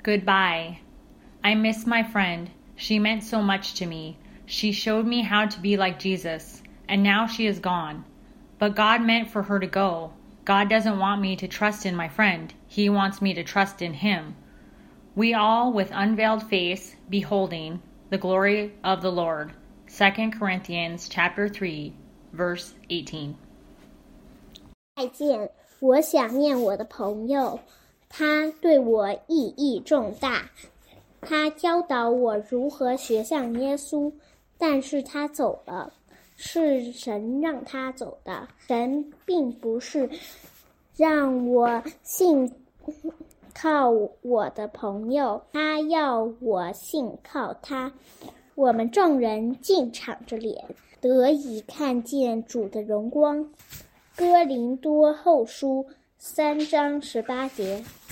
Goodbye. I miss my friend. She meant so much to me. She showed me how to be like Jesus, and now she is gone. But God meant for her to go. God doesn't want me to trust in my friend. He wants me to trust in him. We all, with unveiled face, beholding the glory of the Lord. 2 Corinthians chapter 3, verse 18. 再见，我想念我的朋友，他对我意义重大。他教导我如何学像耶稣，但是他走了，是神让他走的。神并不是让我信靠我的朋友，他要我信靠他。我们众人尽敞着脸，得以看见主的荣光。哥林多后书3章18节。